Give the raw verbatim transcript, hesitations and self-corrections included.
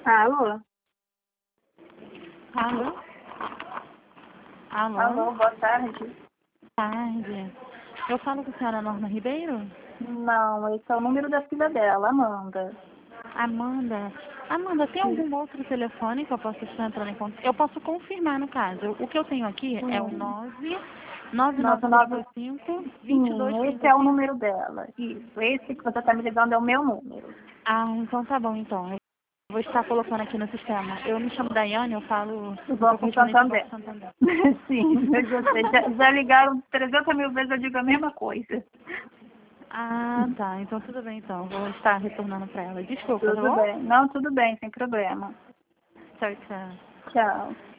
Alô? Alô? Alô? Alô, boa tarde. Boa tarde. Eu falo com a senhora Norma Ribeiro? Não, esse é o número da filha dela, Amanda. Amanda. Amanda, tem Sim. algum outro telefone que eu possa estar entrando em contato? Eu posso confirmar no caso. O que eu tenho aqui é o Sim. nove nove nove Nove, seis nove. dois cinco, dois dois Sim, três esse é o cinco. número dela. Isso, esse que você está me ligando é o meu número. Ah, então tá bom, então. Eu vou estar colocando aqui no sistema. Eu me chamo Daiane, eu falo, Do eu sou Banco correspondente do Santander. Banco Santander. Sim, eu já sei. Já, já ligaram trezentas mil vezes, eu digo a mesma coisa. Ah, tá. Então tudo bem, então. Vou estar retornando para ela. Desculpa, tá Tudo bom? bem. Não, tudo bem, sem problema. Tchau, tchau. Tchau.